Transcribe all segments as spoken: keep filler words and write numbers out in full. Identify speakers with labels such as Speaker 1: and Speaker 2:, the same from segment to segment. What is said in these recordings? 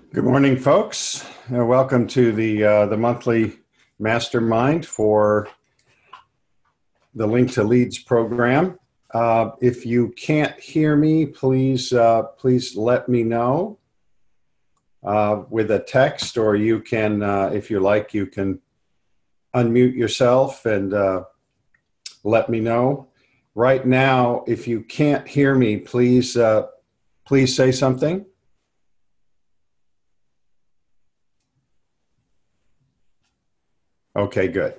Speaker 1: Good morning, folks. Uh, welcome to the uh, the monthly mastermind for the Link to Leads program. Uh, if you can't hear me, please uh, please let me know uh, with a text, or you can, uh, if you like, you can unmute yourself and uh, let me know. Right now, if you can't hear me, please uh, please say something. Okay, good.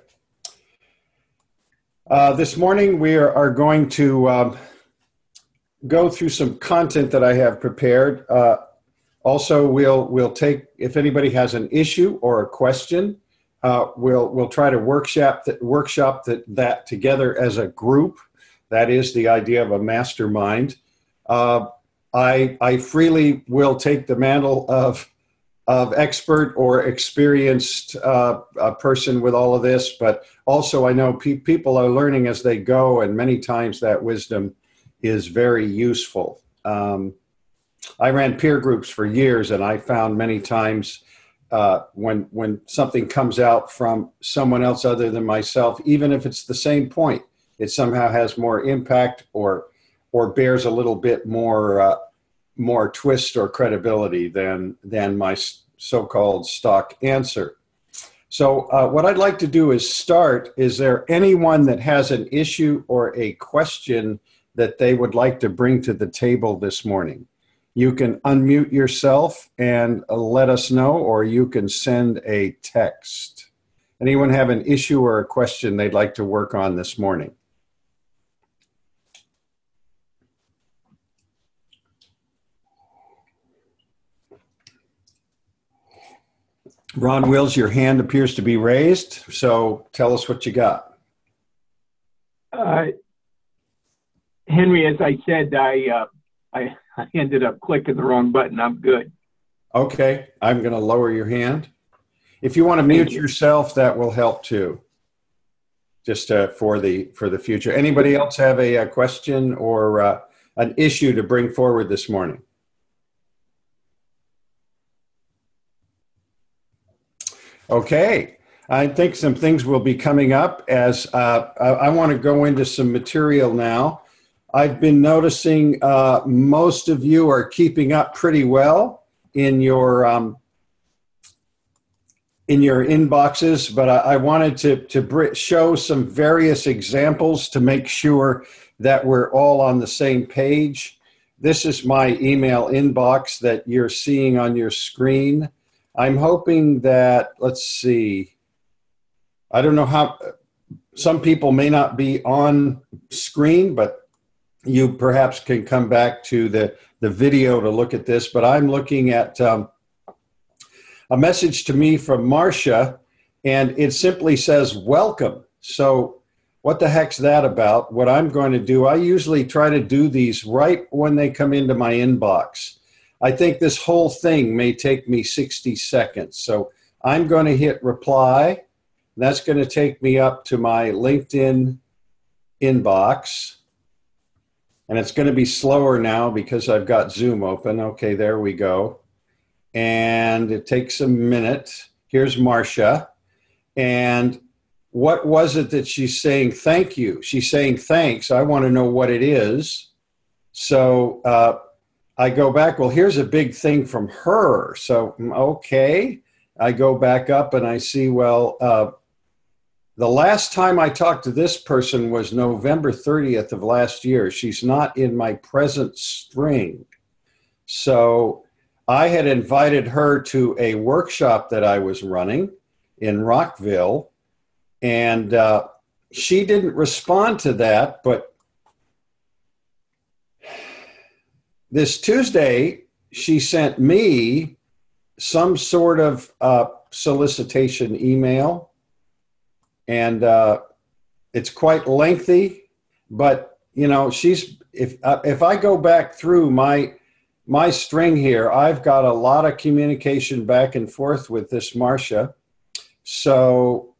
Speaker 1: Uh, this morning we are, are going to um, go through some content that I have prepared. Uh, also, we'll we'll take, if anybody has an issue or a question, uh, we'll we'll try to workshop that workshop that that together as a group. That is the idea of a mastermind. Uh, I I freely will take the mantle of of expert or experienced uh, a person with all of this, but also I know pe- people are learning as they go, and many times that wisdom is very useful. Um, I ran peer groups for years, and I found many times uh, when when something comes out from someone else other than myself, even if it's the same point, it somehow has more impact or or bears a little bit more uh, more twist or credibility than than my so-called stock answer. So uh, what I'd like to do is start. Is there anyone that has an issue or a question that they would like to bring to the table this morning? You can unmute yourself and uh, let us know, or you can send a text. Anyone have an issue or a question they'd like to work on this morning? Ron Wills, your hand appears to be raised, so tell us what you got.
Speaker 2: Uh, Henry, as I said, I, uh, I I ended up clicking the wrong button. I'm good.
Speaker 1: Okay, I'm going to lower your hand. If you want to mute
Speaker 2: you.
Speaker 1: yourself, that will help too. Just uh, for the for the future. Anybody else have a, a question or uh, an issue to bring forward this morning? Okay, I think some things will be coming up as uh, I, I want to go into some material now. I've been noticing uh, most of you are keeping up pretty well in your um, in your inboxes, but I, I wanted to to br- show some various examples to make sure that we're all on the same page. This is my email inbox that you're seeing on your screen. I'm hoping that, let's see, I don't know how, some people may not be on screen, but you perhaps can come back to the, the video to look at this. But I'm looking at um, a message to me from Marcia, and it simply says, welcome. So what the heck's that about? What I'm going to do, I usually try to do these right when they come into my inbox. I think this whole thing may take me sixty seconds. So I'm going to hit reply. That's going to take me up to my LinkedIn inbox. And it's going to be slower now because I've got Zoom open. Okay, there we go. And it takes a minute. Here's Marcia. And what was it that she's saying thank you? She's saying thanks. I want to know what it is. So uh, I go back, well, here's a big thing from her. So, okay. I go back up and I see, well, uh, the last time I talked to this person was November thirtieth of last year. She's not in my present string. So I had invited her to a workshop that I was running in Rockville, and uh, she didn't respond to that, but this Tuesday, she sent me some sort of uh, solicitation email, and uh, it's quite lengthy. But you know, she's if uh, if I go back through my my string here, I've got a lot of communication back and forth with this Marcia. So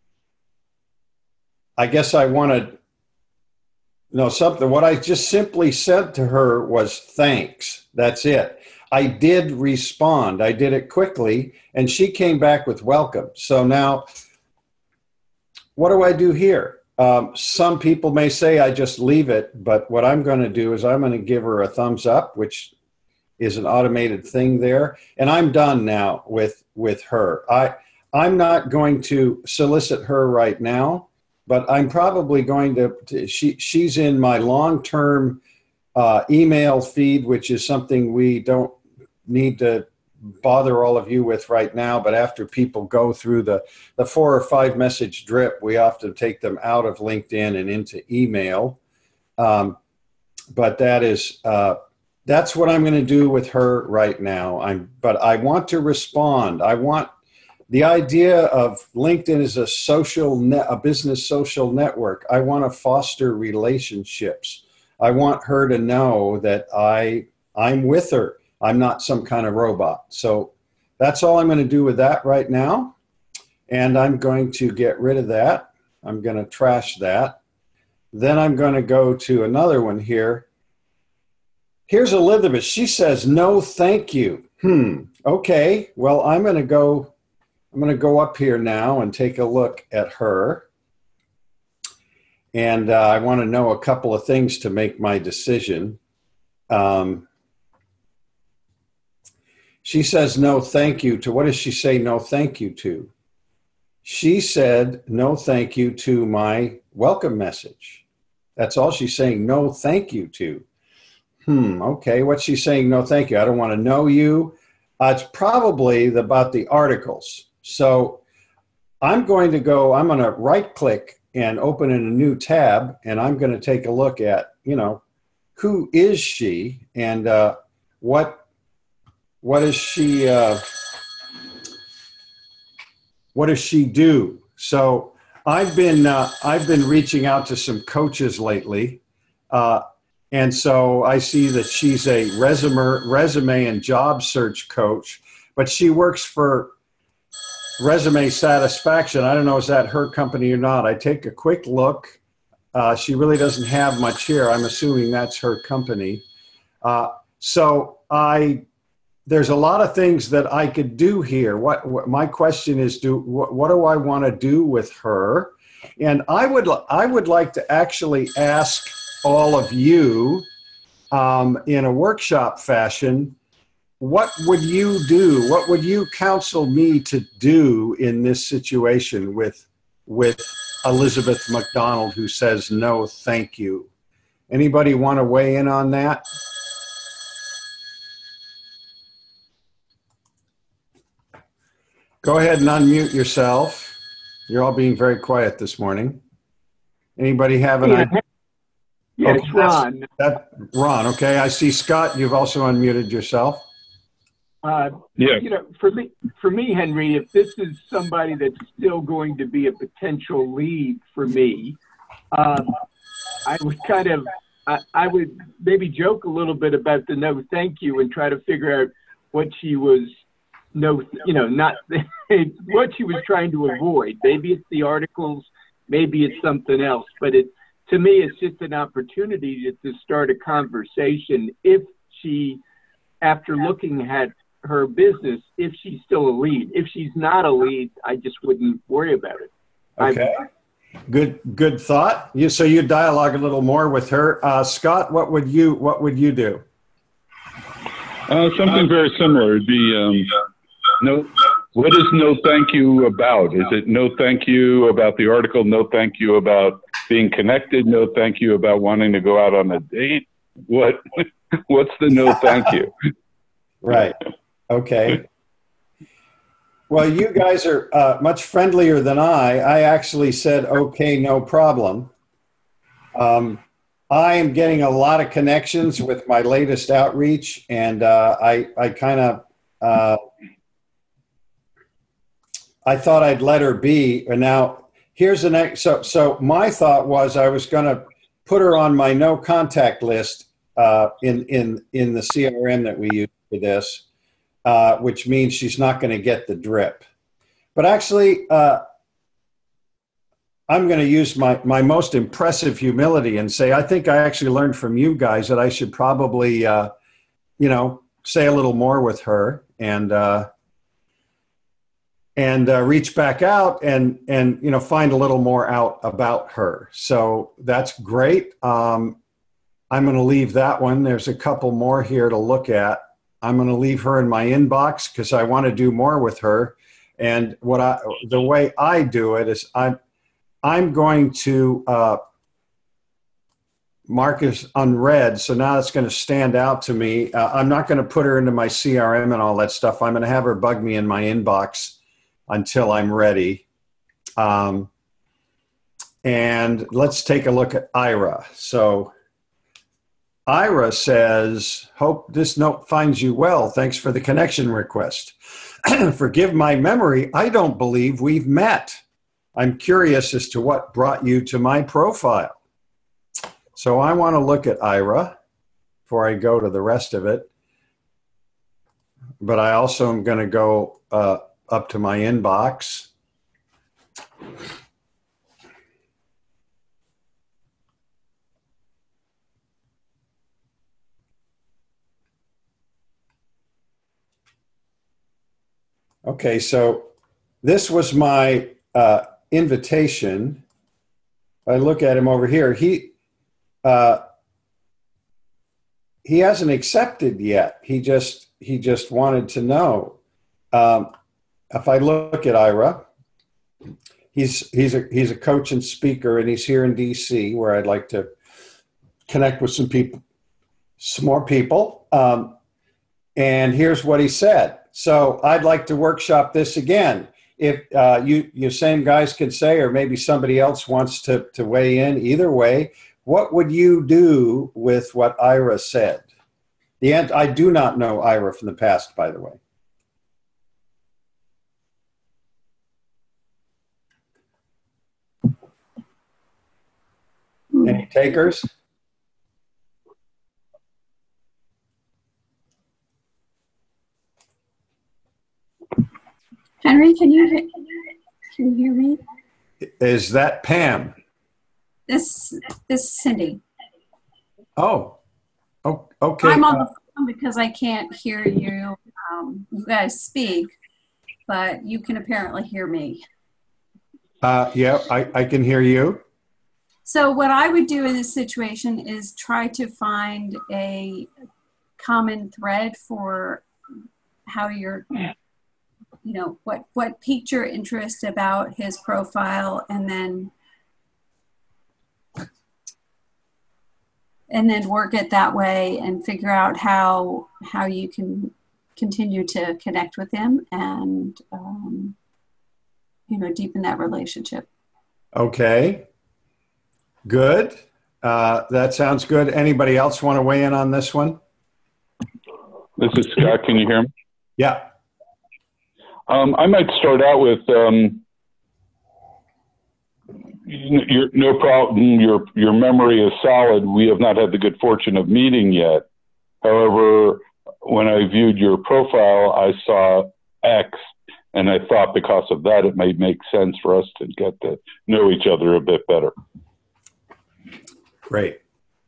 Speaker 1: I guess I want to know something. What I just simply said to her was thanks. That's it. I did respond. I did it quickly, and she came back with welcome. So now, what do I do here? Um, some people may say I just leave it, but what I'm going to do is I'm going to give her a thumbs up, which is an automated thing there, and I'm done now with with her. I I'm not going to solicit her right now, but I'm probably going to. to she she's in my long-term uh, email feed, which is something we don't need to bother all of you with right now. But after people go through the the four or five message drip, we often take them out of LinkedIn and into email. Um, but that is. Uh, That's what I'm going to do with her right now. I'm, but I want to respond. I want the idea of LinkedIn as a social net, a business social network. I want to foster relationships. I want her to know that I, I'm with her. I'm not some kind of robot. So that's all I'm going to do with that right now. And I'm going to get rid of that. I'm going to trash that. Then I'm going to go to another one here. Here's Elizabeth. She says, no, thank you. Hmm. Okay. Well, I'm going to go, I'm going to go up here now and take a look at her. And uh, I want to know a couple of things to make my decision. Um, she says, no, thank you to, what does she say no, thank you to? She said, no, thank you to my welcome message. That's all she's saying, no, thank you to. Hmm, okay, what's she saying? No, thank you. I don't want to know you. Uh, it's probably the, about the articles. So I'm going to go, I'm going to right click and open in a new tab, and I'm going to take a look at, you know, who is she and uh, what, what is she, uh, what does she do? So I've been, uh, I've been reaching out to some coaches lately. Uh, And so I see that she's a resume, resume and job search coach, but she works for Resume Satisfaction. I don't know, is that her company or not? I take a quick look. Uh, she really doesn't have much here. I'm assuming that's her company. Uh, so I, there's a lot of things that I could do here. What, what my question is, do what, what do I want to do with her? And I would, I would like to actually ask all of you um, in a workshop fashion, what would you do? What would you counsel me to do in this situation with, with Elizabeth McDonald, who says, no, thank you? Anybody want to weigh in on that? Go ahead and unmute yourself. You're all being very quiet this morning. Anybody have an
Speaker 2: Yeah.
Speaker 1: idea?
Speaker 2: Yeah,
Speaker 1: Okay,
Speaker 2: it's Ron.
Speaker 1: That, Ron, okay. I see Scott, you've also unmuted yourself.
Speaker 2: Uh,
Speaker 3: Yeah.
Speaker 2: You know, for me, for me, Henry, if this is somebody that's still going to be a potential lead for me, um, I would kind of, I, I would maybe joke a little bit about the no thank you and try to figure out what she was, no, you know, not what she was trying to avoid. Maybe it's the articles, maybe it's something else, but it, to me, it's just an opportunity to, to start a conversation if she, after looking at her business, if she's still a lead. If she's not a lead, I just wouldn't worry about it.
Speaker 1: Okay. I've, good, good thought. You, so you dialogue a little more with her. Uh, Scott, what would you, what would you do?
Speaker 3: Uh, something very similar. It'd be, um, no, what is no thank you about? Is it no thank you about the article? No thank you about being connected? No thank you about wanting to go out on a date? What, what's the no thank you?
Speaker 1: Right. Okay. Well, you guys are uh, much friendlier than I. I actually said, okay, no problem. Um, I am getting a lot of connections with my latest outreach, and uh, I, I kind of, uh, I thought I'd let her be. And now here's the next. So, so my thought was I was going to put her on my no contact list uh, in, in, in the C R M that we use for this. Uh, which means she's not going to get the drip. But actually, uh, I'm going to use my, my most impressive humility and say, I think I actually learned from you guys that I should probably, uh, you know, say a little more with her and uh, and uh, reach back out and and you know find a little more out about her. So that's great. Um, I'm going to leave that one. There's a couple more here to look at. I'm going to leave her in my inbox because I want to do more with her. And what I the way I do it is I'm I'm going to uh, mark as unread. So now it's going to stand out to me. Uh, I'm not going to put her into my C R M and all that stuff. I'm going to have her bug me in my inbox until I'm ready. Um, and let's take a look at Ira. So Ira says, hope this note finds you well. Thanks for the connection request. Forgive my memory. I don't believe we've met. I'm curious as to what brought you to my profile. So I want to look at Ira before I go to the rest of it. But I also am going to go uh, up to my inbox. Okay, so this was my uh, invitation. I look at him over here. He uh, he hasn't accepted yet. He just he just wanted to know. Um, if I look at Ira, he's he's a he's a coach and speaker, and he's here in D C, where I'd like to connect with some people, some more people. Um, and here's what he said. So I'd like to workshop this again. If uh, you, you same guys can say, or maybe somebody else wants to, to weigh in, either way, what would you do with what Ira said? The end, I do not know Ira from the past, by the way. Any takers?
Speaker 4: Henry, can you hear, can you hear me?
Speaker 1: Is that Pam?
Speaker 4: This this is Cindy.
Speaker 1: Oh, oh okay.
Speaker 4: I'm on the phone because I can't hear you. Um, you guys speak, but you can apparently hear me.
Speaker 1: Uh, yeah, I, I can hear you.
Speaker 4: So what I would do in this situation is try to find a common thread for how you're, you know, what, what piqued your interest about his profile, and then and then work it that way and figure out how how you can continue to connect with him and, um, you know, deepen that relationship.
Speaker 1: Okay, good. Uh, that sounds good. Anybody else want to weigh in on this one?
Speaker 3: This is Scott. Can you hear me?
Speaker 1: Yeah.
Speaker 3: Um, I might start out with um, your, no problem. Your your memory is solid. We have not had the good fortune of meeting yet. However, when I viewed your profile, I saw X, and I thought because of that, it might make sense for us to get to know each other a bit better.
Speaker 1: Great.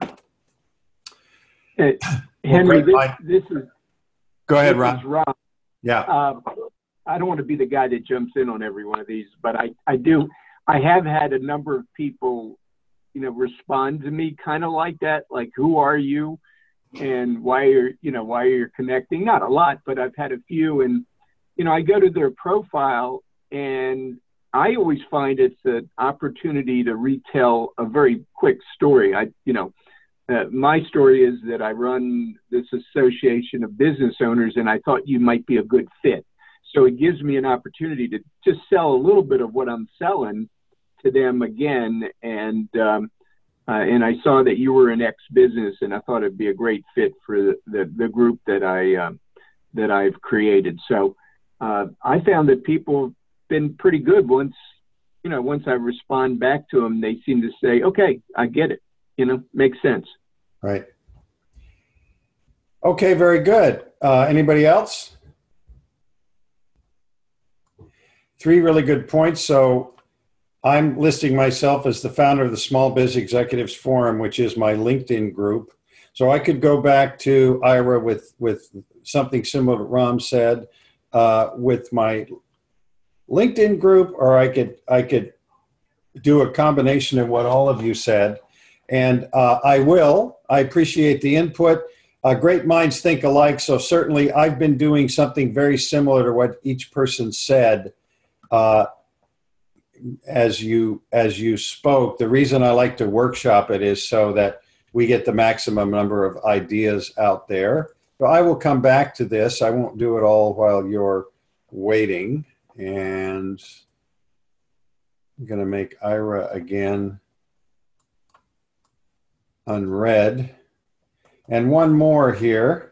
Speaker 2: Hey, Henry,
Speaker 1: well,
Speaker 2: this, this is
Speaker 1: go ahead,
Speaker 2: this
Speaker 1: Ron.
Speaker 2: is Ron.
Speaker 1: Yeah.
Speaker 2: Um, I don't want to be the guy that jumps in on every one of these, but I, I do. I have had a number of people, you know, respond to me kind of like that, like, who are you and why you're, you know, why you're connecting. Not a lot, but I've had a few. And, you know, I go to their profile and I always find it's an opportunity to retell a very quick story. I, you know, uh, my story is that I run this association of business owners, and I thought you might be a good fit. So it gives me an opportunity to just sell a little bit of what I'm selling to them again. And um, uh, and I saw that you were in X business, and I thought it'd be a great fit for the, the, the group that I um, that I've created. So uh, I found that people have been pretty good. Once you know, once I respond back to them, they seem to say, "Okay, I get it. You know, makes sense."
Speaker 1: Right. Okay, very good. Uh, anybody else? Three really good points. So I'm listing myself as the founder of the Small Biz Executives Forum, which is my LinkedIn group. So I could go back to Ira with, with something similar to Ram said, uh, with my LinkedIn group, or I could, I could do a combination of what all of you said. And uh, I will. I appreciate the input. Uh, great minds think alike. So certainly I've been doing something very similar to what each person said uh, as you as you spoke. The reason I like to workshop it is so that we get the maximum number of ideas out there. So I will come back to this. I won't do it all while you're waiting. And I'm going to make Ira again unread. And one more here.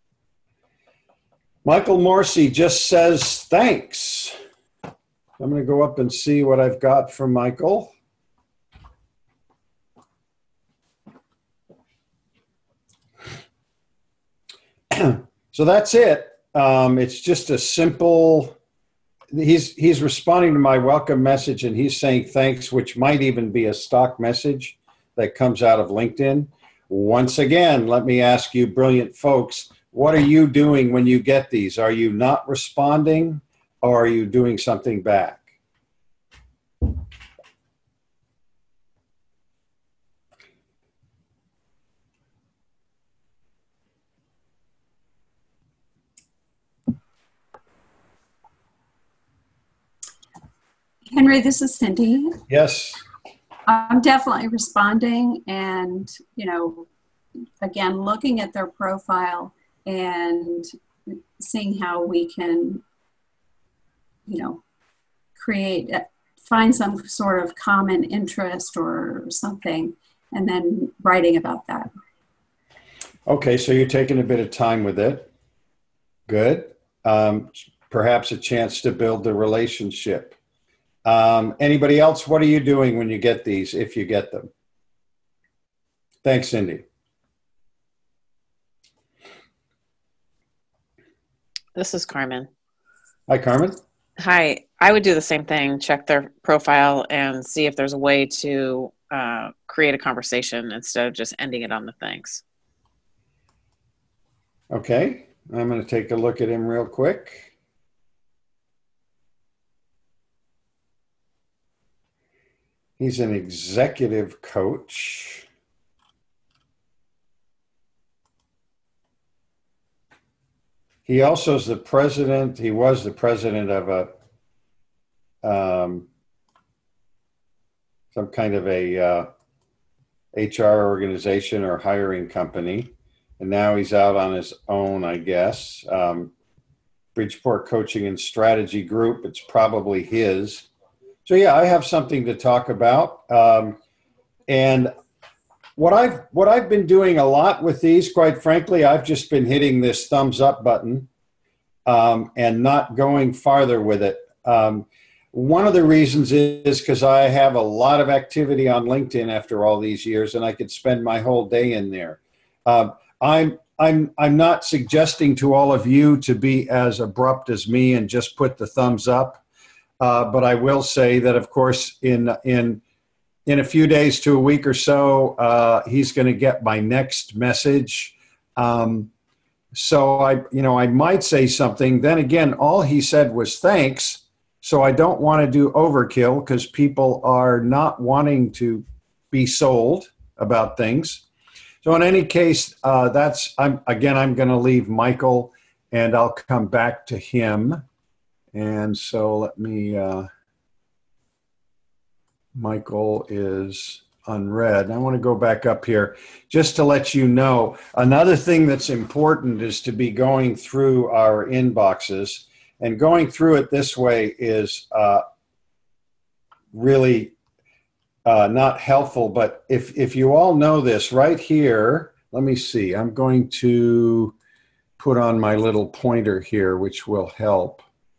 Speaker 1: Michael Morrissey just says thanks. I'm going to go up and see what I've got from Michael. So that's it. Um, it's just a simple, he's, he's responding to my welcome message and he's saying thanks, which might even be a stock message that comes out of LinkedIn. Once again, let me ask you brilliant folks, what are you doing when you get these? Are you not responding or are you doing something back?
Speaker 4: Henry, this is Cindy.
Speaker 1: Yes.
Speaker 4: I'm definitely responding and, you know, again, looking at their profile and seeing how we can, you know, create, find some sort of common interest or something, and then writing about that.
Speaker 1: Okay, so you're taking a bit of time with it. Good. Um, perhaps a chance to build the relationship. Um, anybody else, what are you doing when you get these, if you get them? Thanks, Cindy.
Speaker 5: This is Carmen.
Speaker 1: Hi, Carmen.
Speaker 5: Hi. I would do the same thing, check their profile and see if there's a way to uh, create a conversation instead of just ending it on the thanks.
Speaker 1: Okay. I'm going to take a look at him real quick. He's an executive coach. He also is the president. He was the president of a um, some kind of a uh, H R organization or hiring company, and now he's out on his own, I guess. Um, Bridgeport Coaching and Strategy Group. It's probably his. So yeah, I have something to talk about. Um, and what I've, what I've been doing a lot with these, quite frankly, I've just been hitting this thumbs up button um, and not going farther with it. Um, one of the reasons is because I have a lot of activity on LinkedIn after all these years, and I could spend my whole day in there. Um, I'm, I'm, I'm not suggesting to all of you to be as abrupt as me and just put the thumbs up. Uh, but I will say that, of course, in in in a few days to a week or so, uh, he's going to get my next message. Um, so I, you know, I might say something. Then again, all he said was thanks. So I don't want to do overkill because people are not wanting to be sold about things. So in any case, uh, that's I'm again. I'm going to leave Michael, and I'll come back to him. And so let me, uh, Michael is unread. I want to go back up here just to let you know, another thing that's important is to be going through our inboxes, and going through it this way is uh, really uh, not helpful. But if, if you all know this right here, let me see, I'm going to put on my little pointer here, which will help.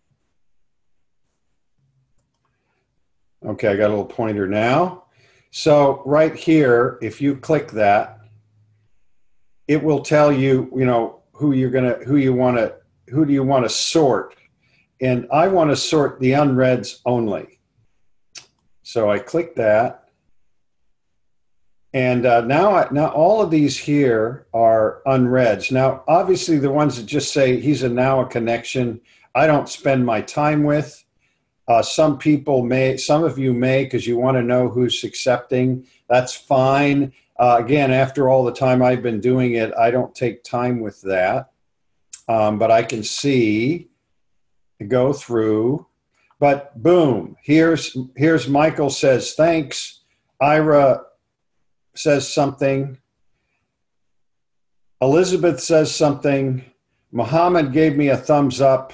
Speaker 1: Okay, I got a little pointer now. So right here, if you click that, it will tell you, you know, who you're gonna, who you want to, who do you want to sort? And I want to sort the unreads only. So I click that, And uh, now, I, now all of these here are unreads. Now, obviously, the ones that just say he's a now a connection, I don't spend my time with. Uh, some people may, some of you may, because you want to know who's accepting. That's fine. Uh, again, after all the time I've been doing it, I don't take time with that. Um, but I can see, go through. But boom, here's here's Michael says thanks. Ira says something. Elizabeth says something. Muhammad gave me a thumbs up.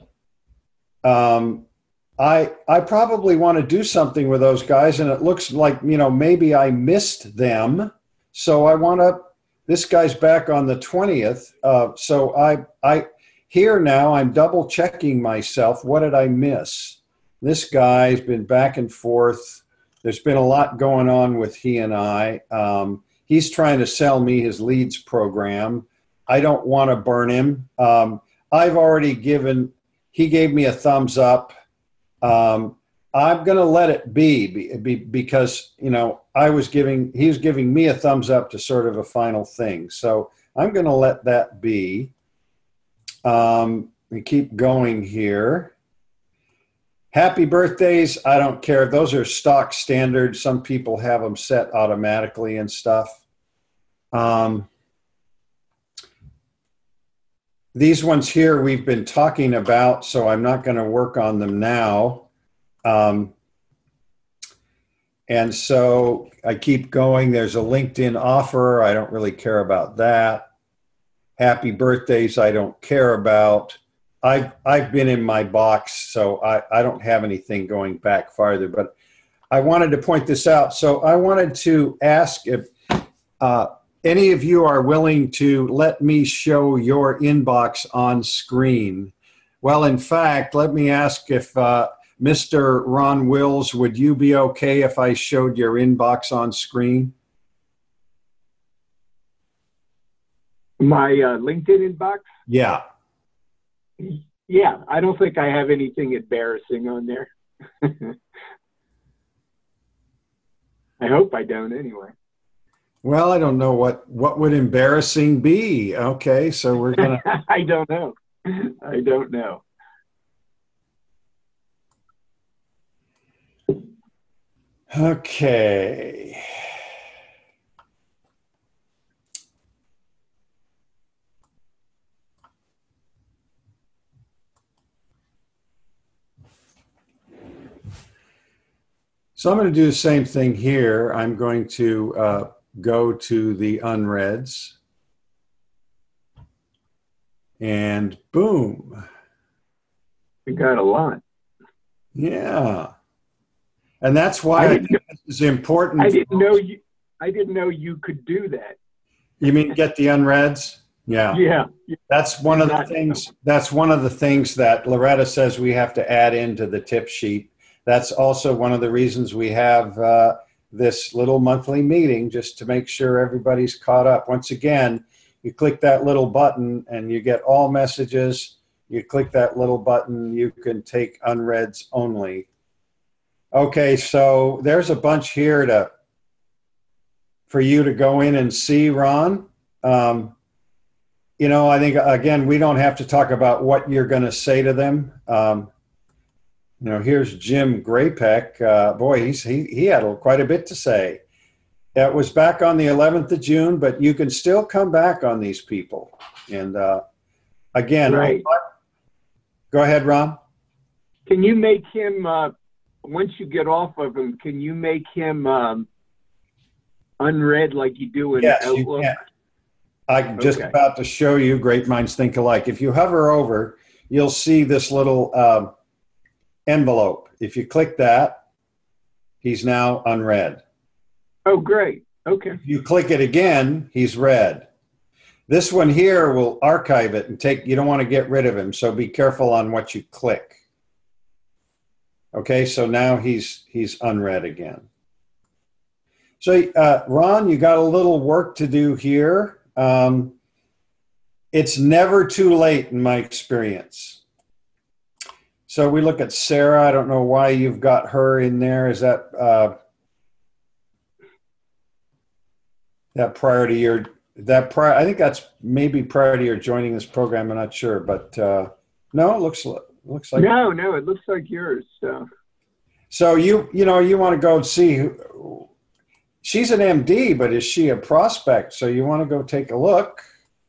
Speaker 1: Um, I I probably want to do something with those guys, and it looks like, you know, maybe I missed them. So I want to. This guy's back on the twentieth. Uh, so I I here now I'm double checking myself. What did I miss? This guy's been back and forth. There's been a lot going on with he and I. Um, he's trying to sell me his leads program. I don't want to burn him. Um, I've already given. He gave me a thumbs up. Um, I'm going to let it be, be, be because, you know, I was giving, he was giving me a thumbs up to sort of a final thing. So I'm going to let that be. Um, we keep going here. Happy birthdays. I don't care. Those are stock standards. Some people have them set automatically and stuff. Um, These ones here we've been talking about, so I'm not going to work on them now. Um, and so I keep going. There's a LinkedIn offer. I don't really care about that. Happy birthdays, I don't care about. I've, I've been in my box, so I, I don't have anything going back farther. But I wanted to point this out. So I wanted to ask if uh, any of you are willing to let me show your inbox on screen. Well, in fact, let me ask if uh, Mister Ron Wills, would you be okay if I showed your inbox on screen?
Speaker 2: My uh, LinkedIn inbox?
Speaker 1: Yeah.
Speaker 2: Yeah, I don't think I have anything embarrassing on there. I hope I don't anyway.
Speaker 1: Well, I don't know what, what would embarrassing be. Okay, so we're going to...
Speaker 2: I don't know. I don't know.
Speaker 1: Okay. So I'm going to do the same thing here. I'm going to uh, go to the unreads. And boom.
Speaker 2: We got a lot.
Speaker 1: Yeah. And that's why I,
Speaker 2: I
Speaker 1: think this is important.
Speaker 2: I didn't know you I didn't know you could do that.
Speaker 1: You mean get the unreads? Yeah.
Speaker 2: Yeah.
Speaker 1: That's one of the things that's one of the things that Loretta says we have to add into the tip sheet. That's also one of the reasons we have uh, this little monthly meeting, just to make sure everybody's caught up. Once again, you click that little button and you get all messages. You click that little button, you can take unreads only. Okay, so there's a bunch here to for you to go in and see, Ron. Um, you know, I think, again, we don't have to talk about what you're going to say to them. Um, you know, here's Jim Graypeck. Uh, boy, he's, he, he had a, quite a bit to say. It was back on the eleventh of June, but you can still come back on these people. And uh, again,
Speaker 2: right.
Speaker 1: Go ahead, Ron.
Speaker 2: Can you make him, uh, once you get off of him, can you make him um, unread like you do in
Speaker 1: yes,
Speaker 2: Outlook?
Speaker 1: You can. I'm just
Speaker 2: okay.
Speaker 1: about to show you. Great minds think alike. If you hover over, you'll see this little um, envelope. If you click that, he's now unread.
Speaker 2: Oh, great. Okay.
Speaker 1: If you click it again, he's read. This one here will archive it and take, you don't want to get rid of him, so be careful on what you click. Okay, so now he's he's unread again. So, uh, Ron, you got a little work to do here. Um, it's never too late in my experience. So we look at Sarah. I don't know why you've got her in there. Is that... Uh, that prior to your, that prior, I think that's maybe prior to your joining this program. I'm not sure, but uh, no, it looks, looks like.
Speaker 2: No, no, it looks like yours. So,
Speaker 1: so you, you know, you want to go see who, she's an M D, but is she a prospect? So you want to go take a look.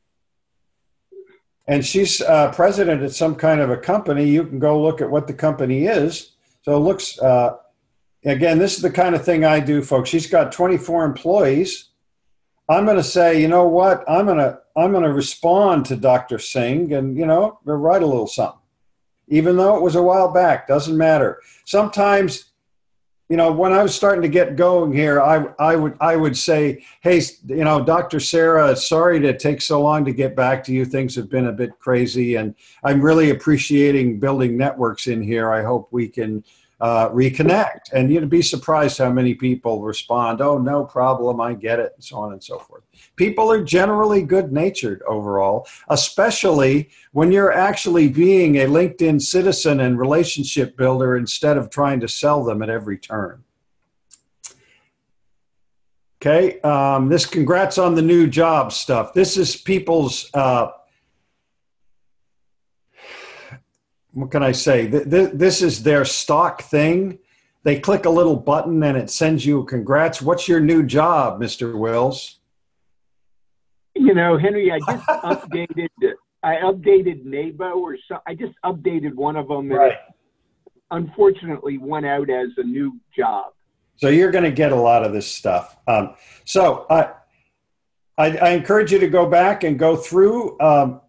Speaker 1: And she's uh, president at some kind of a company. You can go look at what the company is. So it looks, uh, again, this is the kind of thing I do, folks. She's got twenty-four employees. I'm going to say, you know what? I'm going to I'm going to respond to Doctor Singh and, you know, write a little something. Even though it was a while back, doesn't matter. Sometimes, you know, when I was starting to get going here, I, I would I would say, hey, you know, Doctor Sarah, sorry to take so long to get back to you. Things have been a bit crazy, and I'm really appreciating building networks in here. I hope we can uh, reconnect. And you'd be surprised how many people respond, oh, no problem, I get it, and so on and so forth. People are generally good-natured overall, especially when you're actually being a LinkedIn citizen and relationship builder instead of trying to sell them at every turn. Okay, um, this congrats on the new job stuff. This is people's, uh, what can I say? Th th this is their stock thing. They click a little button and it sends you a congrats. What's your new job, Mister Wills?
Speaker 2: You know, Henry, I just updated, I updated Nebo or so. I just updated one of them. And
Speaker 1: right.
Speaker 2: It unfortunately went out as a new job.
Speaker 1: So you're going to get a lot of this stuff. Um, so I, I, I encourage you to go back and go through um,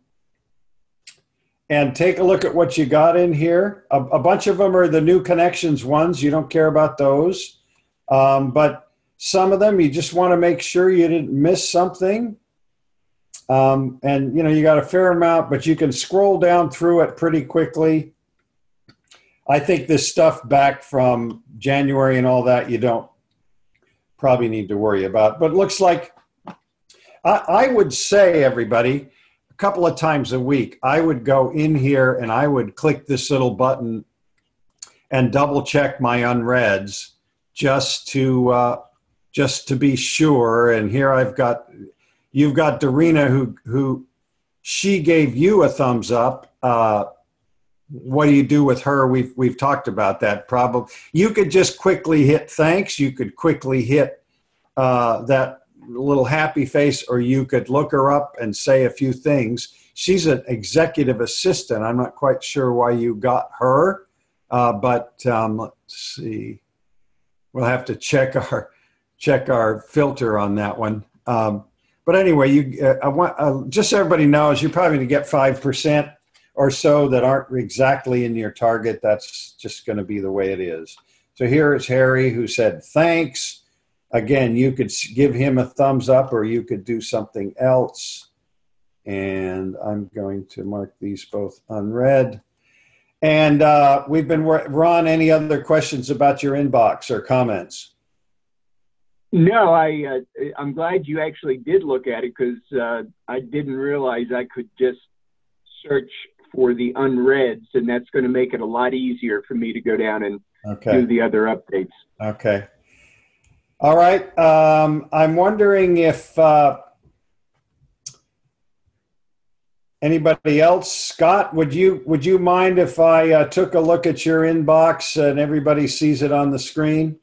Speaker 1: and take a look at what you got in here. A, a bunch of them are the new connections ones. You don't care about those. Um, but some of them, you just want to make sure you didn't miss something. Um, and, you know, you got a fair amount, but you can scroll down through it pretty quickly. I think this stuff back from January and all that, you don't probably need to worry about. But it looks like, I, I would say, everybody, a couple of times a week, I would go in here and I would click this little button and double check my unreads just to, uh, just to be sure. And here I've got, you've got Darina who, who she gave you a thumbs up. Uh, What do you do with her? We've, we've talked about that probably. You could just quickly hit thanks. You could quickly hit uh, that little happy face, or you could look her up and say a few things. She's an executive assistant. I'm not quite sure why you got her, uh, but um, let's see. We'll have to check our, check our filter on that one. Um, but anyway, you, uh, I want, uh, just so everybody knows, you're probably going to get five percent. Or so that aren't exactly in your target. That's just going to be the way it is. So here is Harry who said, thanks. Again, you could give him a thumbs up or you could do something else. And I'm going to mark these both unread. And uh, we've been, Ron, any other questions about your inbox or comments?
Speaker 2: No, I, uh, I'm glad you actually did look at it because uh, I didn't realize I could just search for the unreads, and that's going to make it a lot easier for me to go down and
Speaker 1: okay.
Speaker 2: do the other updates.
Speaker 1: Okay. All right. Um, I'm wondering if uh, anybody else, Scott, would you would you mind if I uh, took a look at your inbox and everybody sees it on the screen?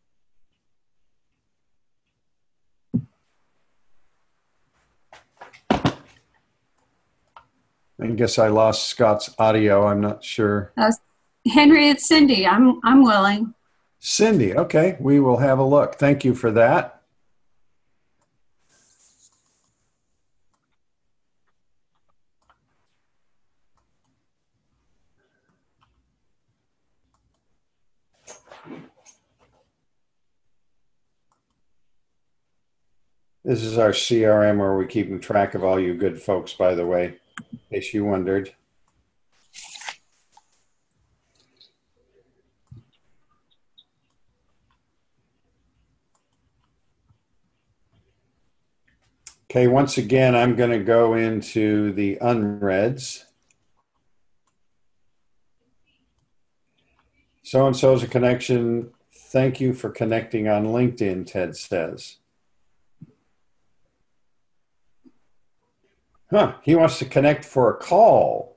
Speaker 1: I guess I lost Scott's audio. I'm not sure.
Speaker 4: Uh, Henry, it's Cindy. I'm I'm willing.
Speaker 1: Cindy, okay. We will have a look. Thank you for that. This is our C R M where we're keeping track of all you good folks, by the way, in case you wondered. Okay, once again, I'm going to go into the unreads. So-and-so's a connection. Thank you for connecting on LinkedIn, Ted says. Huh, he wants to connect for a call.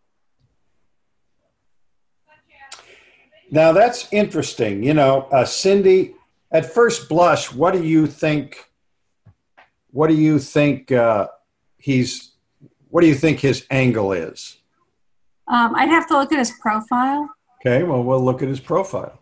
Speaker 1: Now that's interesting. You know, uh, Cindy, at first blush, what do you think, what do you think uh, he's, what do you think his angle is?
Speaker 4: Um, I'd have to look at his profile.
Speaker 1: Okay, well, we'll look at his profile.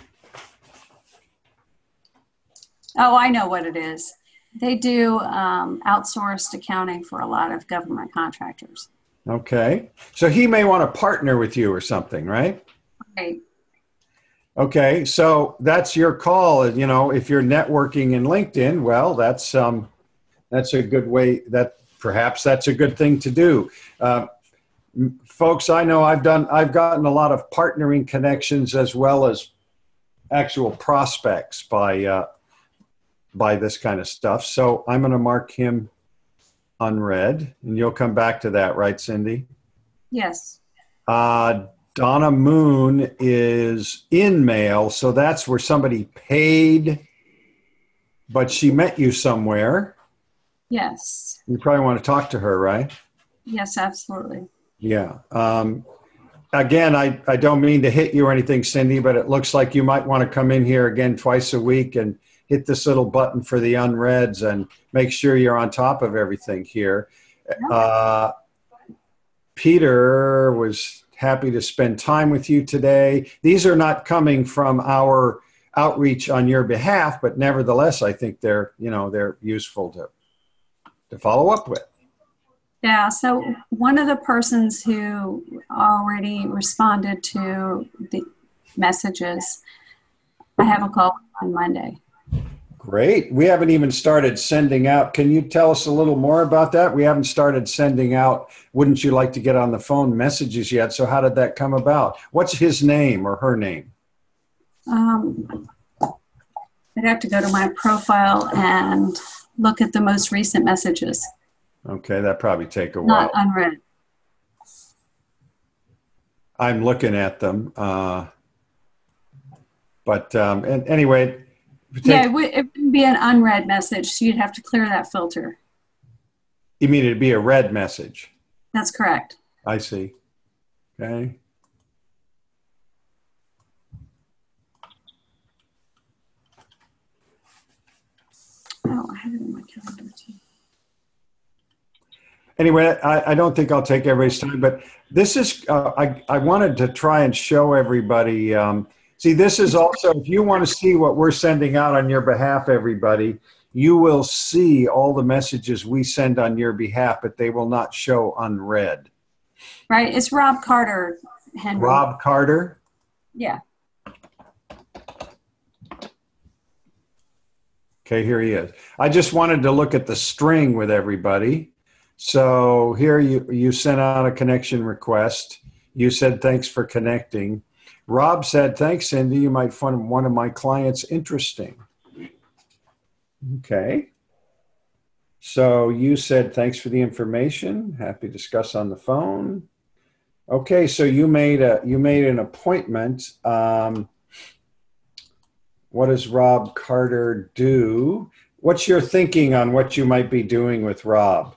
Speaker 4: Oh, I know what it is. They do um, outsourced accounting for a lot of government contractors.
Speaker 1: Okay, so he may want to partner with you or something, right?
Speaker 4: Right.
Speaker 1: Okay, so that's your call. You know, if you're networking in LinkedIn, well, that's um, that's a good way. That perhaps that's a good thing to do. Uh, folks, I know I've done. I've gotten a lot of partnering connections as well as actual prospects by uh, by this kind of stuff. So I'm going to mark him unread, and you'll come back to that, right, Cindy?
Speaker 4: Yes.
Speaker 1: Uh, Donna Moon is in mail, so that's where somebody paid, but she met you somewhere.
Speaker 4: Yes.
Speaker 1: You probably want to talk to her, right?
Speaker 4: Yes, absolutely.
Speaker 1: Yeah. Um, again, I, I don't mean to hit you or anything, Cindy, but it looks like you might want to come in here again twice a week and hit this little button for the unreads and make sure you're on top of everything here. Uh, Peter was happy to spend time with you today. These are not coming from our outreach on your behalf, but nevertheless, I think they're, you know, they're useful to, to follow up with.
Speaker 4: Yeah, so one of the persons who already responded to the messages, I have a call on Monday.
Speaker 1: Great. We haven't even started sending out. Can you tell us a little more about that? We haven't started sending out, wouldn't you like to get on the phone messages yet? So how did that come about? What's his name or her name?
Speaker 4: Um, I'd have to go to my profile and look at the most recent messages.
Speaker 1: Okay, that probably take a while.
Speaker 4: Not unread.
Speaker 1: I'm looking at them. Uh, but um, and anyway. Take,
Speaker 4: yeah, it, would, it wouldn't be an unread message, so you'd have to clear that filter.
Speaker 1: You mean it'd be a red message?
Speaker 4: That's correct.
Speaker 1: I see. Okay.
Speaker 4: Oh, I have it in my calendar too.
Speaker 1: Anyway, I, I don't think I'll take everybody's time, but this is, uh, I, I wanted to try and show everybody, um, see, this is also, if you want to see what we're sending out on your behalf, everybody, you will see all the messages we send on your behalf, but they will not show unread.
Speaker 4: Right. It's Rob Carter, Henry.
Speaker 1: Rob Carter?
Speaker 4: Yeah.
Speaker 1: Okay, here he is. I just wanted to look at the string with everybody. So here you, you sent out a connection request. You said, thanks for connecting. Rob said, thanks, Cindy. You might find one of my clients interesting. Okay. So you said, thanks for the information. Happy to discuss on the phone. Okay, so you made a you made an appointment. Um, what does Rob Carter do? What's your thinking on what you might be doing with Rob?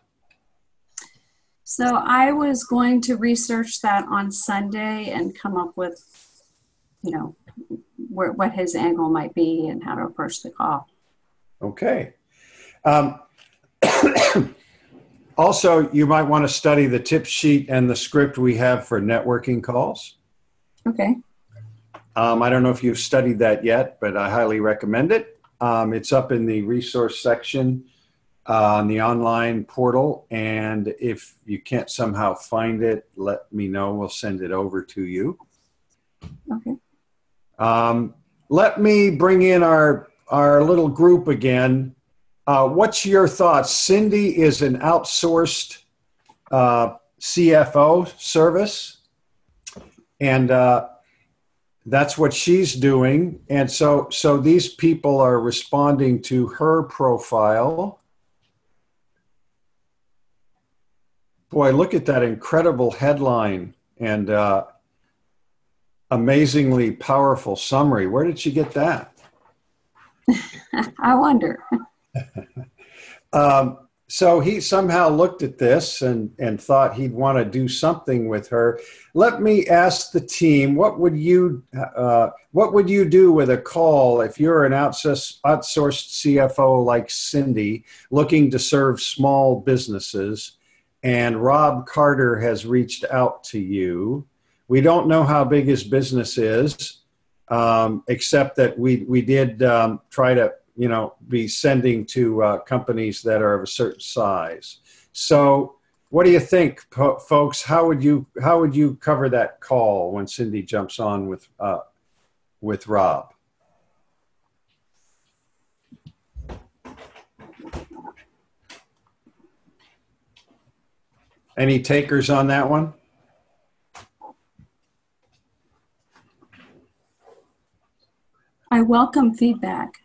Speaker 4: So I was going to research that on Sunday and come up with, you know, where, what his angle might be and how to approach the call.
Speaker 1: Okay. Um, also, you might want to study the tip sheet and the script we have for networking calls.
Speaker 4: Okay.
Speaker 1: Um, I don't know if you've studied that yet, but I highly recommend it. Um, it's up in the resource section uh, on the online portal. And if you can't somehow find it, let me know. We'll send it over to you.
Speaker 4: Okay.
Speaker 1: Um, let me bring in our, our little group again. Uh, what's your thoughts? Cindy is an outsourced uh, C F O service. And uh, that's what she's doing. And so, so these people are responding to her profile. Boy, look at that incredible headline and uh, amazingly powerful summary. Where did she get that?
Speaker 4: I wonder.
Speaker 1: um, so he somehow looked at this and, and thought he'd want to do something with her. Let me ask the team, what would you uh, what would you do with a call if you're an outsourced, outsourced C F O like Cindy looking to serve small businesses, and Rob Carter has reached out to you? We don't know how big his business is, um, except that we we did um, try to you know, be sending to uh, companies that are of a certain size. So what do you think, po- folks? How would you how would you cover that call when Cindy jumps on with uh, with Rob? Any takers on that one?
Speaker 4: I welcome feedback.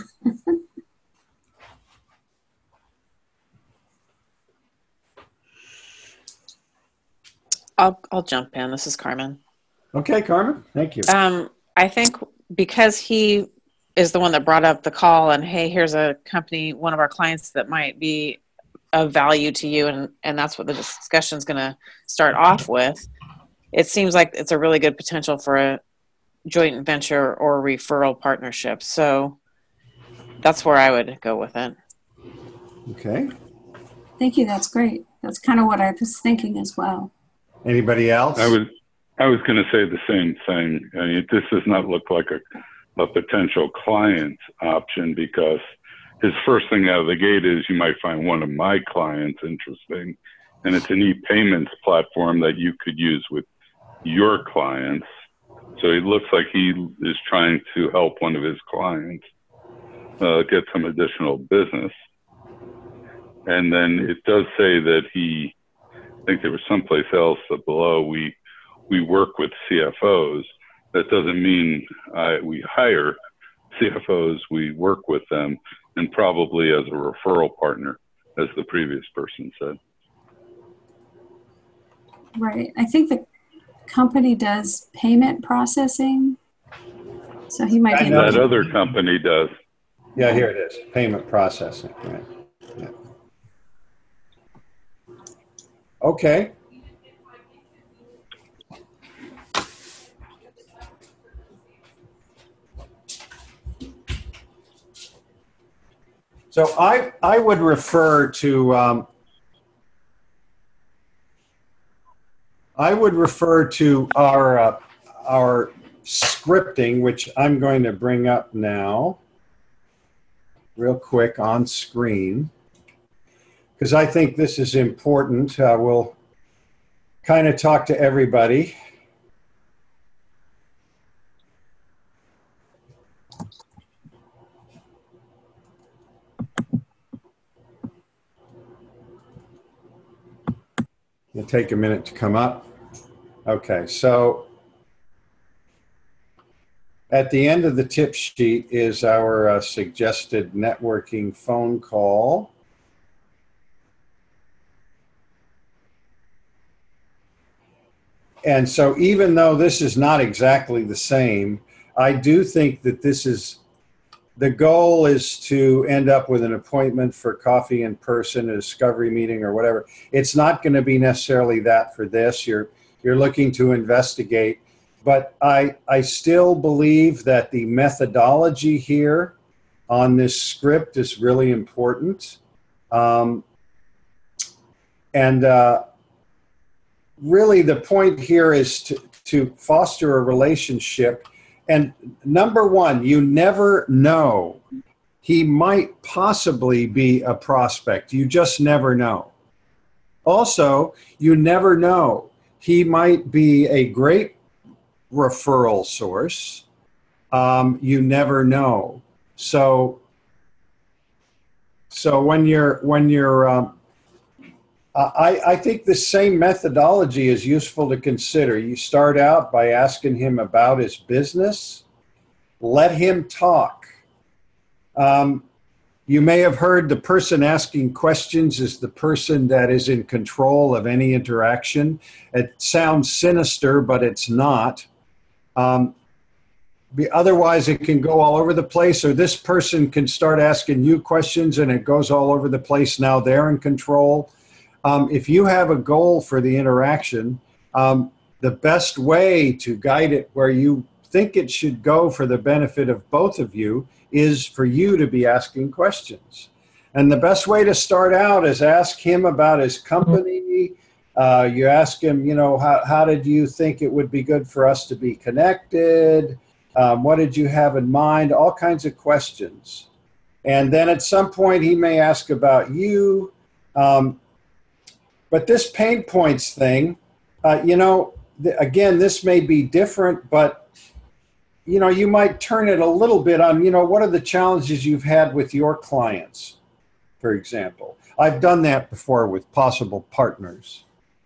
Speaker 5: I'll I'll jump in. This is Carmen.
Speaker 1: Okay, Carmen. Thank you.
Speaker 5: Um, I think because he is the one that brought up the call and, hey, here's a company, one of our clients that might be of value to you, and, and that's what the discussion is going to start off with. It seems like it's a really good potential for a joint venture or referral partnership. So that's where I would go with it.
Speaker 1: Okay.
Speaker 4: Thank you. That's great. That's kind of what I was thinking as well.
Speaker 1: Anybody else?
Speaker 3: I was I was going to say the same thing. I mean, this does not look like a, a potential client option, because his first thing out of the gate is you might find one of my clients interesting, and it's an e-payments platform that you could use with your clients. So it looks like he is trying to help one of his clients uh, get some additional business. And then it does say that he, I think there was someplace else below, we we work with C F Os. That doesn't mean I, we hire C F Os, we work with them, and probably as a referral partner, as the previous person said.
Speaker 4: Right. I think the company does payment processing. So he might be
Speaker 3: That other company does.
Speaker 1: Yeah, here it is. Payment processing. Right. Yeah. Okay. So I I would refer to um, I would refer to our uh, our scripting, which I'm going to bring up now, real quick on screen, because I think this is important. Uh, we'll kind of talk to everybody. It'll take a minute to come up. Okay, so at the end of the tip sheet is our uh, suggested networking phone call. And so even though this is not exactly the same, I do think that this is, the goal is to end up with an appointment for coffee in person, a discovery meeting or whatever. It's not going to be necessarily that for this. You're, you're looking to investigate. But I, I still believe that the methodology here on this script is really important. Um, and uh, really the point here is to, to foster a relationship. And number one, you never know. He might possibly be a prospect. You just never know. Also, you never know. He might be a great referral source. Um, you never know. So, so when you're when you're, um, I, I think the same methodology is useful to consider. You start out by asking him about his business. Let him talk. Um, you may have heard the person asking questions is the person that is in control of any interaction. It sounds sinister, but it's not. Um, be, otherwise it can go all over the place, or this person can start asking you questions and it goes all over the place. Now they're in control. Um, if you have a goal for the interaction, um, the best way to guide it where you think it should go for the benefit of both of you is for you to be asking questions. And the best way to start out is ask him about his company. Uh, you ask him, you know, how, how did you think it would be good for us to be connected? Um, what did you have in mind? All kinds of questions. And then at some point he may ask about you. Um, but this pain points thing, uh, you know, th- again, this may be different, but, you know, you might turn it a little bit on, you know, what are the challenges you've had with your clients, for example. I've done that before with possible partners.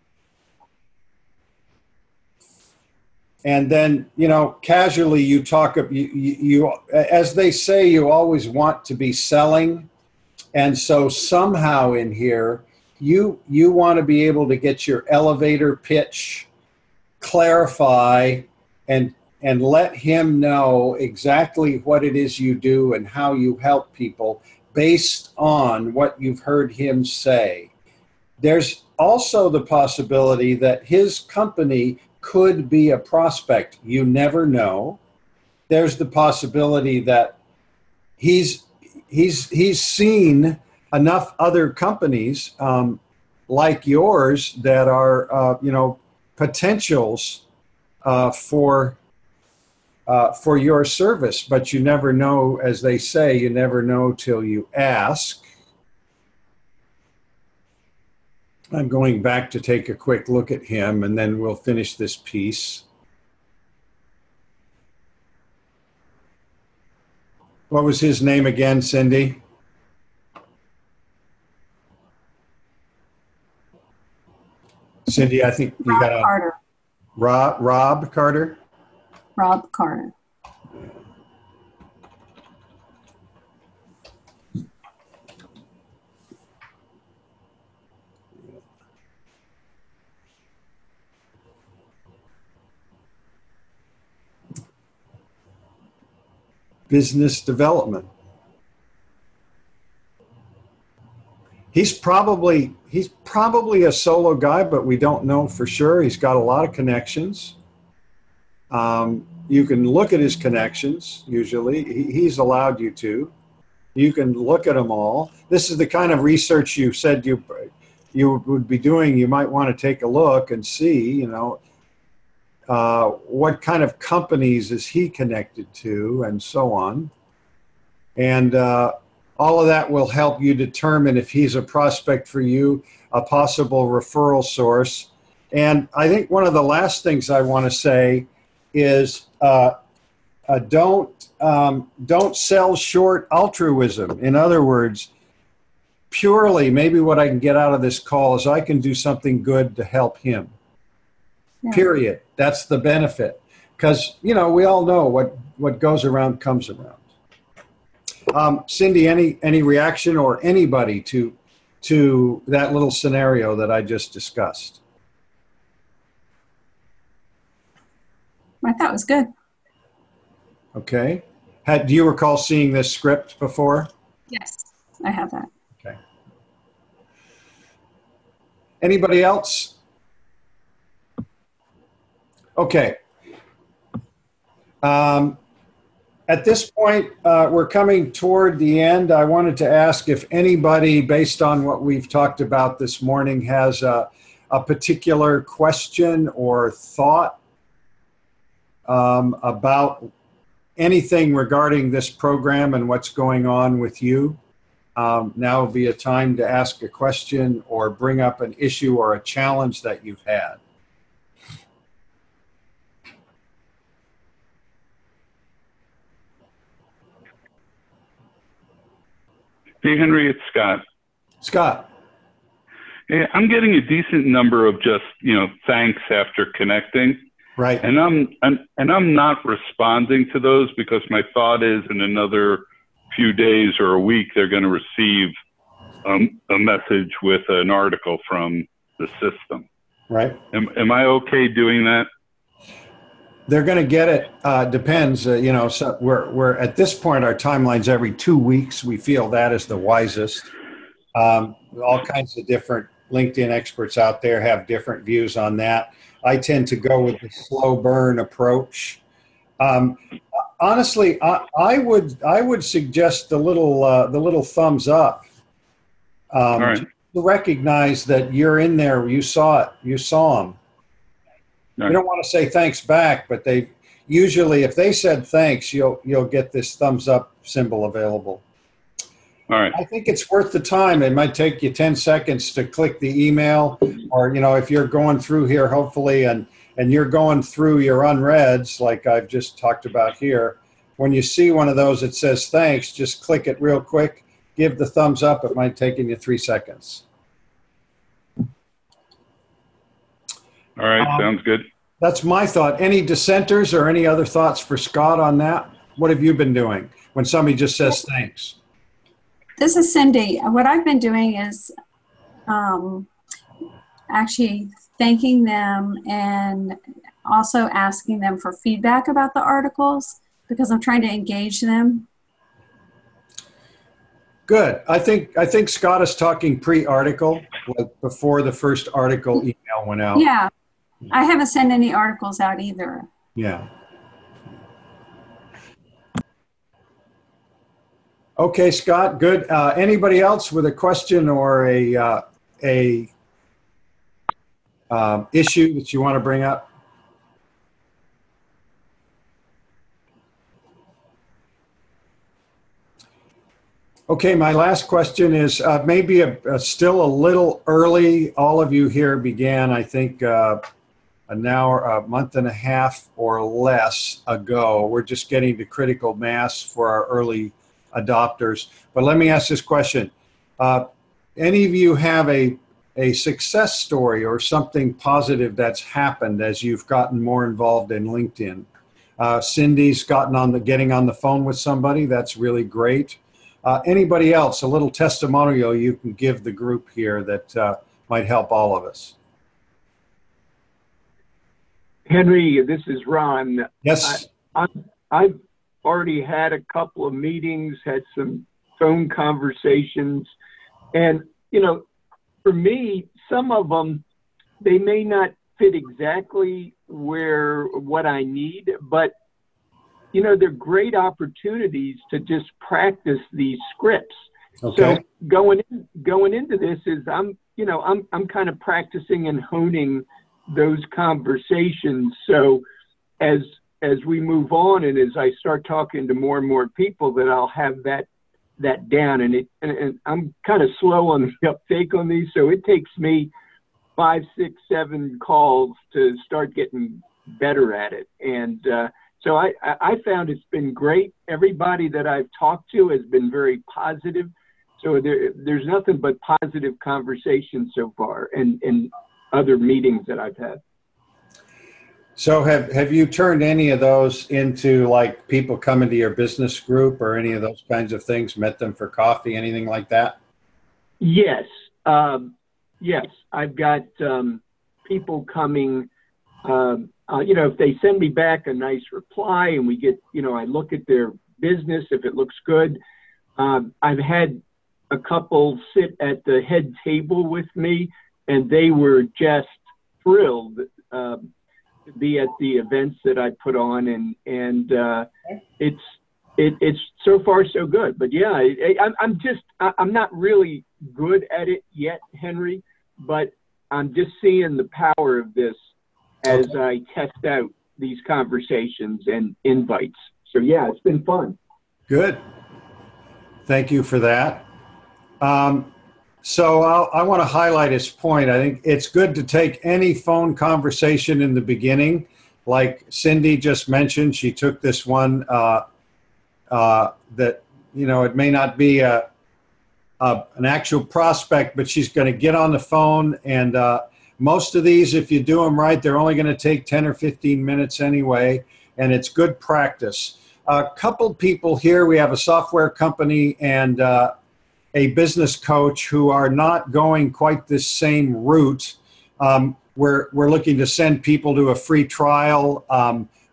Speaker 1: And then, you know, casually you talk, you, you, you, as they say, you always want to be selling. And so somehow in here, you, you want to be able to get your elevator pitch, clarify, and, and let him know exactly what it is you do and how you help people based on what you've heard him say. There's also the possibility that his company could be a prospect. You never know. There's the possibility that he's he's he's seen enough other companies um, like yours that are uh, you know potentials uh, for uh, for your service. But you never know, as they say, you never know till you ask. I'm going back to take a quick look at him, and then we'll finish this piece. What was his name again, Cindy? Cindy, I think you
Speaker 4: Rob
Speaker 1: got a
Speaker 4: Carter.
Speaker 1: Rob, Rob Carter?
Speaker 4: Rob Carter.
Speaker 1: Business development. He's probably he's probably a solo guy, but we don't know for sure. He's got a lot of connections. Um, you can look at his connections. Usually, he, he's allowed you to. You can look at them all. This is the kind of research you said you you would be doing. You might want to take a look and see. You know. Uh, what kind of companies is he connected to, and so on. And uh, all of that will help you determine if he's a prospect for you, a possible referral source. And I think one of the last things I want to say is uh, uh, don't, um, don't sell short altruism. In other words, purely, maybe what I can get out of this call is I can do something good to help him. Yeah. Period. That's the benefit. Because, you know, we all know what, what goes around comes around. Um, Cindy, any any reaction or anybody to to that little scenario that I just discussed?
Speaker 4: I thought it was good.
Speaker 1: Okay. Had, do you recall seeing this script before?
Speaker 4: Yes, I have that.
Speaker 1: Okay. Anybody else? Okay. Um, at this point, uh, we're coming toward the end. I wanted to ask if anybody, based on what we've talked about this morning, has a, a particular question or thought um, about anything regarding this program and what's going on with you. Um, now would be a time to ask a question or bring up an issue or a challenge that you've had.
Speaker 3: Hey, Henry, it's Scott.
Speaker 1: Scott.
Speaker 3: Hey, I'm getting a decent number of just, you know, thanks after connecting.
Speaker 1: Right.
Speaker 3: And I'm, and, and I'm not responding to those because my thought is in another few days or a week, they're going to receive um, a message with an article from the system.
Speaker 1: Right.
Speaker 3: Am, am I okay doing that?
Speaker 1: They're going to get it. Uh, depends. Uh, you know, so we're we're at this point. Our timeline's every two weeks. We feel that is the wisest. Um, all kinds of different LinkedIn experts out there have different views on that. I tend to go with the slow burn approach. Um, honestly, I, I would I would suggest the little uh, the little thumbs up. Um,
Speaker 3: All right.
Speaker 1: To recognize that you're in there. You saw it. You saw them.
Speaker 3: All
Speaker 1: You
Speaker 3: right.
Speaker 1: don't want to say thanks back, but they usually, if they said thanks, you'll you'll get this thumbs up symbol available.
Speaker 3: All right.
Speaker 1: I think it's worth the time. It might take you ten seconds to click the email, or, you know, if you're going through here, hopefully, and, and you're going through your unreads, like I've just talked about here, when you see one of those that says thanks, just click it real quick, give the thumbs up. It might take you three seconds.
Speaker 3: All right.
Speaker 1: Um,
Speaker 3: Sounds good.
Speaker 1: That's my thought. Any dissenters or any other thoughts for Scott on that? What have you been doing when somebody just says thanks?
Speaker 4: This is Cindy. What I've been doing is um, actually thanking them and also asking them for feedback about the articles because I'm trying to engage them.
Speaker 1: Good. I think I think Scott is talking pre-article, like before the first article email went out.
Speaker 4: Yeah, I haven't sent any articles out either.
Speaker 1: Yeah. Okay, Scott, good. Uh, anybody else with a question or a, uh, a um, issue that you want to bring up? Okay, my last question is uh, maybe a, a still a little early. All of you here began, I think, uh, an hour, a month and a half or less ago. We're just getting to critical mass for our early adopters. But let me ask this question. Uh, any of you have a, a success story or something positive that's happened as you've gotten more involved in LinkedIn? Uh, Cindy's gotten on the, getting on the phone with somebody. That's really great. Uh, anybody else, a little testimonial you can give the group here that uh, might help all of us?
Speaker 2: Henry, this is Ron.
Speaker 1: Yes.
Speaker 2: I, I, I've already had a couple of meetings, had some phone conversations, and, you know, for me, some of them, they may not fit exactly where what I need, but you know, they're great opportunities to just practice these scripts.
Speaker 1: Okay.
Speaker 2: So going in, going into this is I'm, you know, I'm I'm kind of practicing and honing those conversations. So as as we move on and as I start talking to more and more people, that I'll have that that down. And it and, and I'm kind of slow on the uptake on these, so it takes me five, six, seven calls to start getting better at it. And uh, So I, I found it's been great. Everybody that I've talked to has been very positive. So there, there's nothing but positive conversation so far and, and other meetings that I've had.
Speaker 1: So have, have you turned any of those into like people coming to your business group or any of those kinds of things, met them for coffee, anything like that?
Speaker 2: Yes. Um, yes. I've got um, people coming, um, Uh, you know, if they send me back a nice reply and we get, you know, I look at their business, if it looks good. Um, I've had a couple sit at the head table with me and they were just thrilled um, to be at the events that I put on. And, and uh, it's, it, it's so far so good. But yeah, I, I, I'm just, I, I'm not really good at it yet, Henry, but I'm just seeing the power of this as
Speaker 1: Okay.
Speaker 2: I test out these conversations and invites. So yeah, it's been fun.
Speaker 1: Good. Thank you for that. Um, so I'll, I want to highlight his point. I think it's good to take any phone conversation in the beginning. Like Cindy just mentioned, she took this one uh, uh, that, you know, it may not be a, a, an actual prospect, but she's going to get on the phone and uh, most of these, if you do them right, they're only going to take ten or fifteen minutes anyway, and it's good practice. A couple people here, we have a software company and uh, a business coach who are not going quite this same route. Um, we're, we're looking to send people to a free trial. Um,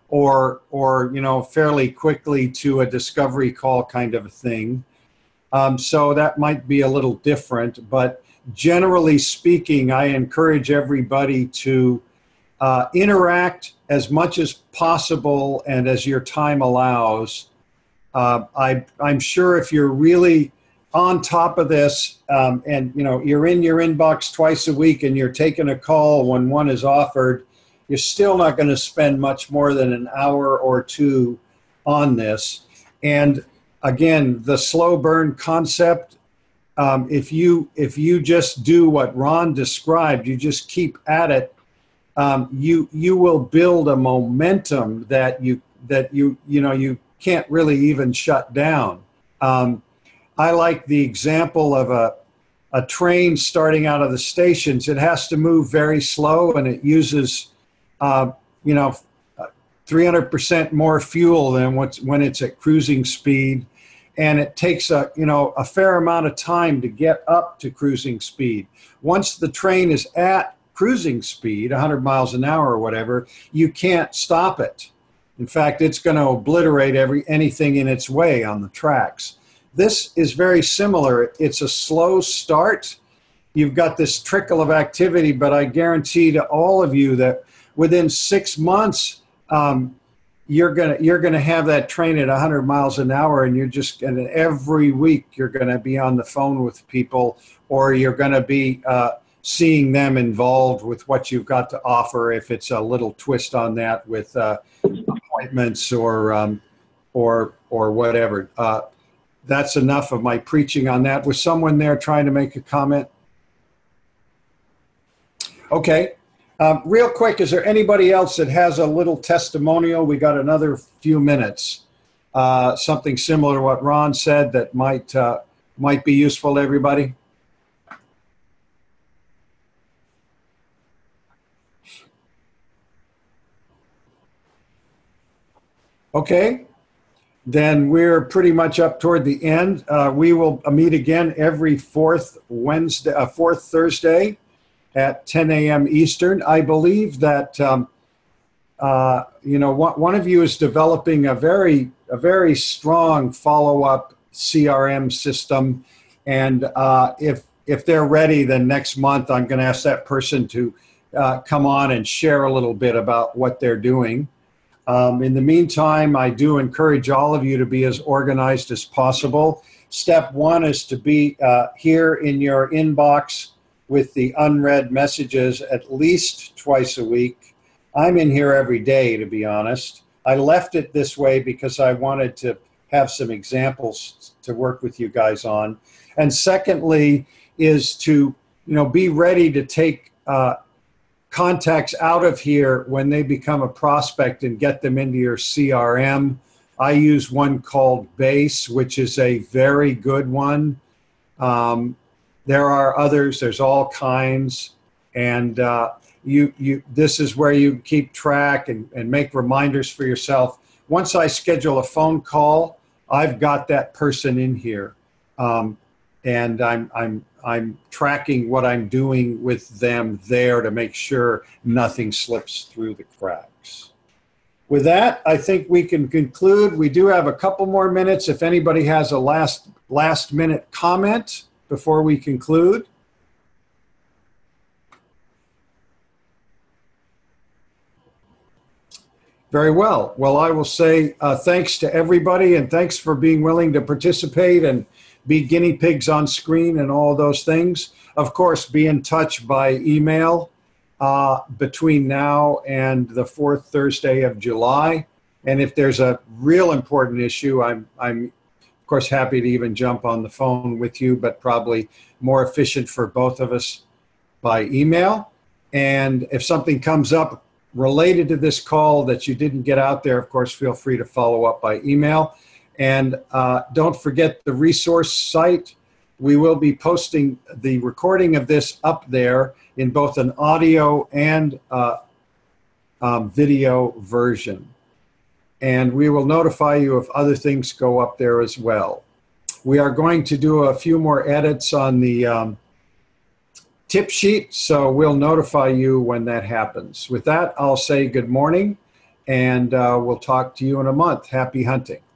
Speaker 1: or, or, you know, fairly quickly to a discovery call kind of a thing. Um, so that might be a little different, but generally speaking, I encourage everybody to uh, interact as much as possible and as your time allows. Uh, I, I'm sure if you're really on top of this um, and, you know, you're in your inbox twice a week and you're taking a call when one is offered, you're still not going to spend much more than an hour or two on this. And again, the slow burn concept, um, if you if you just do what Ron described, you just keep at it, um, you you will build a momentum that you that you you know you can't really even shut down. Um, I like the example of a a train starting out of the stations. It has to move very slow, and it uses uh, you know three hundred percent more fuel than what's when it's at cruising speed. And it takes a, you know, a fair amount of time to get up to cruising speed. Once the train is at cruising speed, one hundred miles an hour or whatever, you can't stop it. In fact, it's going to obliterate every anything in its way on the tracks. This is very similar. It's a slow start. You've got this trickle of activity, but I guarantee to all of you that within six months, um, you're gonna you're gonna have that train at one hundred miles an hour, and you're just and every week you're gonna be on the phone with people, or you're gonna be uh, seeing them involved with what you've got to offer. If it's a little twist on that with uh, appointments or um, or or whatever. Uh, that's enough of my preaching on that. Was someone there trying to make a comment? Okay. Um, real quick, is there anybody else that has a little testimonial? We got another few minutes. Uh, something similar to what Ron said that might uh, might be useful to everybody. Okay, then we're pretty much up toward the end. Uh, we will meet again every fourth Wednesday, uh, fourth Thursday at ten a m Eastern. I believe that, um, uh, you know, one, one of you is developing a very, a very strong follow-up C R M system. And uh, if, if they're ready, then next month I'm going to ask that person to uh, come on and share a little bit about what they're doing. Um, in the meantime, I do encourage all of you to be as organized as possible. Step one is to be uh, here in your inbox with the unread messages at least twice a week. I'm in here every day, to be honest. I left it this way because I wanted to have some examples to work with you guys on. And secondly is to, you know, be ready to take uh, contacts out of here when they become a prospect and get them into your C R M. I use one called Base, which is a very good one. Um, There are others, there's all kinds, and uh, you, you, this is where you keep track and, and make reminders for yourself. Once I schedule a phone call, I've got that person in here, um, and I'm, I'm, I'm tracking what I'm doing with them there to make sure nothing slips through the cracks. With that, I think we can conclude. We do have a couple more minutes if anybody has a last, last minute comment before we conclude. Very well. Well, I will say uh, thanks to everybody, and thanks for being willing to participate and be guinea pigs on screen and all those things. Of course, be in touch by email uh, between now and the fourth Thursday of July. And if there's a real important issue, I'm, I'm of course, happy to even jump on the phone with you, but probably more efficient for both of us by email. And if something comes up related to this call that you didn't get out there, of course, feel free to follow up by email. And uh, don't forget the resource site. We will be posting the recording of this up there in both an audio and uh, um, video version. And we will notify you if other things go up there as well. We are going to do a few more edits on the um, tip sheet, so we'll notify you when that happens. With that, I'll say good morning and uh, we'll talk to you in a month. Happy hunting.